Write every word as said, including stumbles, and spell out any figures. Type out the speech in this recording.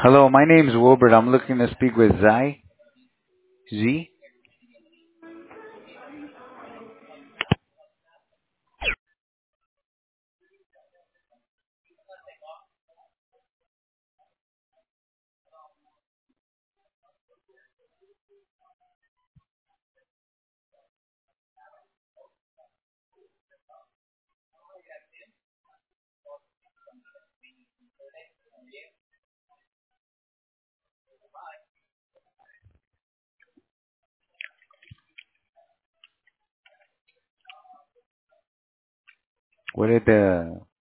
Hello, my name is Wilbert. I'm looking to speak with Zai. Z? What did the